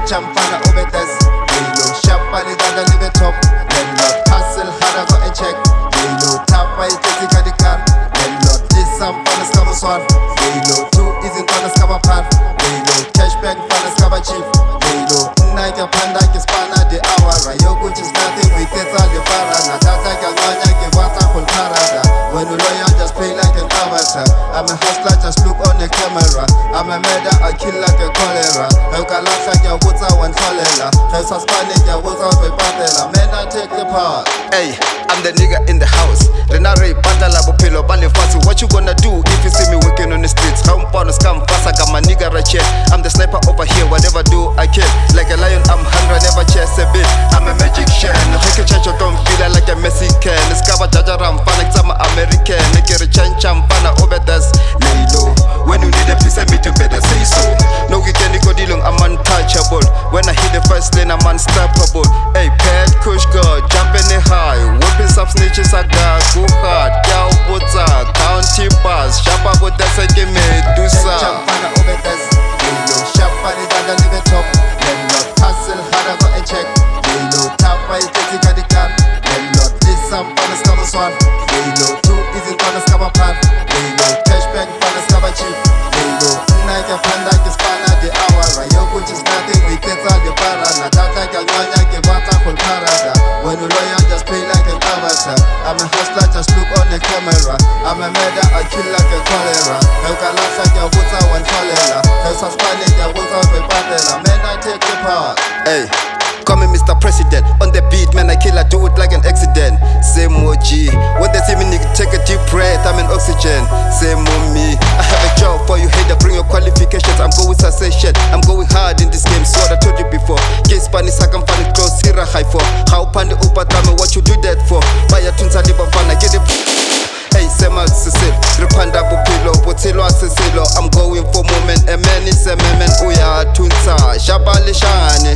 Checha mfana ubetes Lilo shapa lidada live top Landlord hustle harder go and check Lilo tapa itesi kadikar Landlord lisa mfana skaba swan Lilo too easy mfana skaba pan Lilo cashback mfana skaba cheap Lilo naika panda kispana de awara Yoku just nothing we get all the para Natata kagwanya kiwata kulkarada When you lawyer just play like an avatar I'm a hustler just look on the camera I'm a murder I kill like a cholera Eukalasa kya wuta one cholera Hesa Spanish kya wuta we batela Man I take the part Hey, I'm the nigga in the house Renare batala bupilo bale fasi What you gonna do if you see me working on the streets? Compound scam fast I got my nigga right here I'm the sniper over here whatever do I kill Like a lion I'm hungry never chase a bit I'm a magician Heke chancho don't feel like a Mexican Skaba jajara mfana kitama American Nekere chancha mfana obetas Lilo When you need a piece of me to better say so No weekend go dilong I'm untouchable When I hit the first lane I'm unstoppable Hey pet kush god jumping it high Whipping some snitches I got go hard Cow buta county pass Shapa go dance give me do sa Checha mfana ubetes Lilo shapa lidada live top Landlord hustle harder go and check Lilo tapa itesi kadikar Landlord lisa mfana skaba swan Lilo too easy mfana skaba pan Lilo cashback mfana skaba cheap Lilo naika panda kispana de awara Yoku just nothing we get all the para Natata kagwanya kiwata kulkarada When you lawyer just play like an avatar I'm a hustler just look on the camera I'm a murder I kill like a cholera Eukalasa kya wuta one cholera Hesa Spanish kya wuta we batela Man I take the part Hey, call me Mr. President On the beat, man, I kill, I do it like an accident Same OG When they see me, nigga, take a deep breath I'm in oxygen Same on me I have a job for you, hater Bring your qualifications I'm going cessation I'm going hard in this game So what I told you before Get Spanish, I can find it close Hira high for How pandi upa tell me what you do that for Baya tunza liba fana Get it Hey, sema sisil Ripanda bupilo Butilo asisilo I'm going for moment A man is a man Uya tunza Shabali shane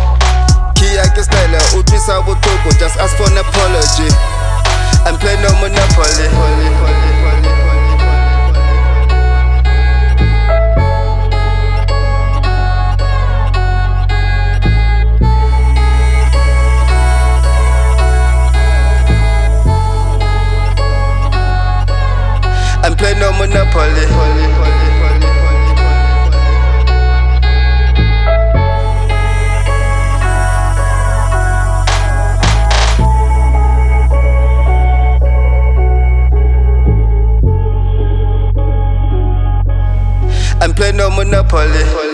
Kia kistyle Utwisa butuku Just ask for an apology And play no monopoly And play no monopoly And play no monopoly